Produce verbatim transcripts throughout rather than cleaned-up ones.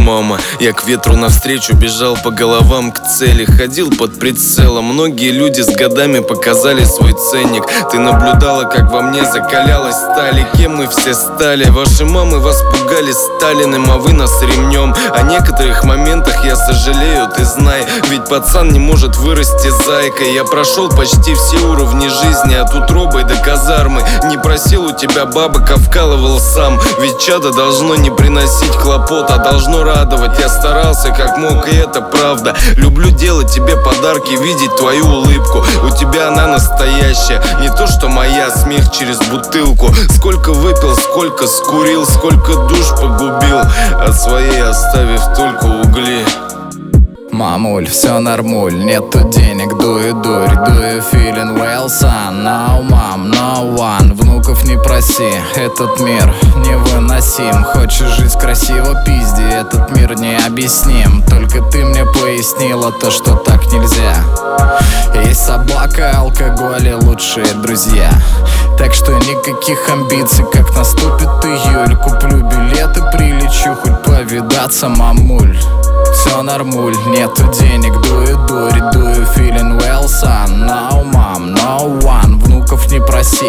мама. Я к ветру навстречу бежал по головам к цели, ходил под прицелом. Многие люди с годами показали свой ценник. Ты наблюдала, как во мне закалялась сталь. И кем мы все стали? Ваши мамы вас пугали Сталиным, а вы нас ремнем. О некоторых моментах я сожалею, ты знай. Ведь пацан не может вырасти зайкой. Я прошел почти все уровни жизни, от утробы до казармы. Не просил у тебя бабок, а вкалывал сам. Ведь чадо должно не приносить хлопот, а должно радовать. Я старался как мог, и это правда. Люблю делать тебе подарки, видеть твою улыбку. У тебя она настоящая, не то что моя. Смех через бутылку. Сколько выпил, сколько скурил, сколько душ погубил, от своей оставив только угли. Мамуль, все нормуль, нету денег, do you дурь, do you feeling well, son? No, mom, no one, внуков не проси, этот мир невыносим. Хочешь жить красиво, пизди, этот мир необъясним. Только ты мне пояснила то, что так нельзя. Есть собака, алкоголь и лучшие друзья. Так что никаких амбиций, как наступит июль. Куплю билеты, прилечу, хоть повидаться, мамуль. Все нормуль, нету денег, do you дурь, do you feeling well, son? No, mom, no one, внуков не проси.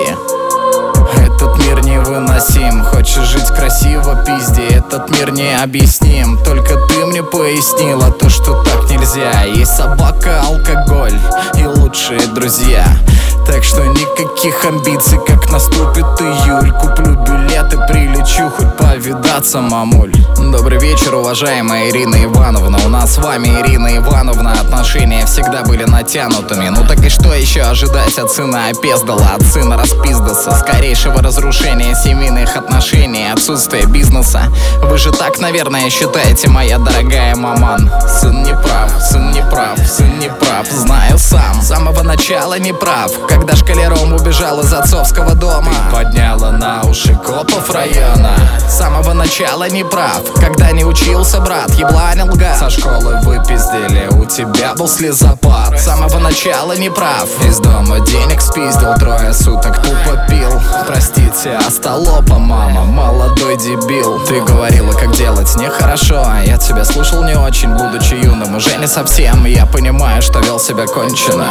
Этот мир невыносим. Хочешь жить красиво, пизди, этот мир необъясним. Только ты мне пояснила то, что так нельзя. Есть собака, алкоголь и лучшие друзья. Так что никаких амбиций, как наступит июль. Куплю билеты, прилечу, хоть повидаться, мамуль. Добрый вечер, уважаемая Ирина Ивановна. У нас с вами, Ирина Ивановна, отношения всегда были натянутыми. Ну так и что еще ожидать от сына опездала, от сына распиздаса, скорейшего разрушения семейных отношений, отсутствия бизнеса. Вы же так, наверное, считаете, моя дорогая маман. Сын не прав, сын не прав, сын не прав, знаю сам. С самого начала не прав, когда шкалером убежал из отцовского дома. Ты подняла на уши копов района. С самого начала не прав, когда не учился брат, ебланил гад. Со школы выпиздили, у тебя был слезопад. С самого начала не прав, из дома денег спиздил, трое суток тупо пил. Простите, остолопа, мама, молодой дебил. Ты говорила, как делать нехорошо, а я тебя слушал не очень, будучи юным, уже не совсем. Я понимаю, что вел себя кончено.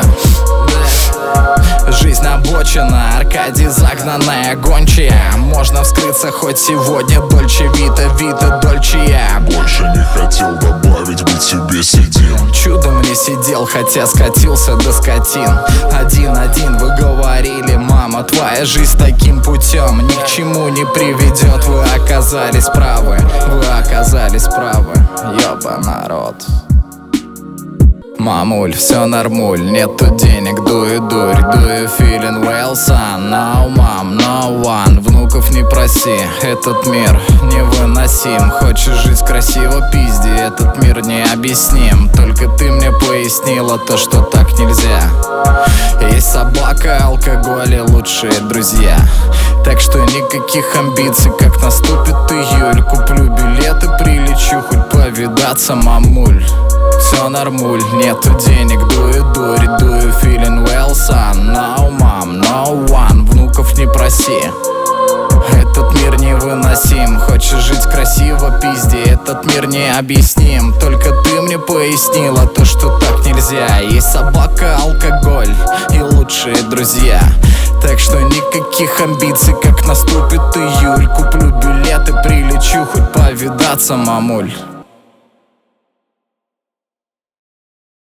Жизнь обочина, Аркадий загнанная гончая. Можно вскрыться хоть сегодня, Дольче Вита, Вита, Дольче я. Больше не хотел добавить, быть себе сидел. Чудом не сидел, хотя скатился до скотин. Один-один вы говорили, мама, твоя жизнь таким путем ни к чему не приведет. Вы оказались правы, вы оказались правы, ёба народ. Мамуль, все нормуль, нету денег, do you дурь, do you feeling well, son? No, mom, no one, внуков не проси, этот мир невыносим. Хочешь жить красиво, пизди, этот мир необъясним. Только ты мне пояснила то, что так нельзя. Есть собака, алкоголь и лучшие друзья. Так что никаких амбиций, как наступит июль. Куплю билеты, прилечу, хоть повидаться, мамуль. Все нормуль, нету денег, do you дурь, do you feeling well, son? No, mom, no one, внуков не проси. Этот мир невыносим. Хочешь жить красиво, пизди, этот мир необъясним. Только ты мне пояснила то, что так нельзя. Есть собака, алкоголь и лучшие друзья. Так что никаких амбиций, как наступит июль. Куплю билеты, прилечу, хоть повидаться, мамуль.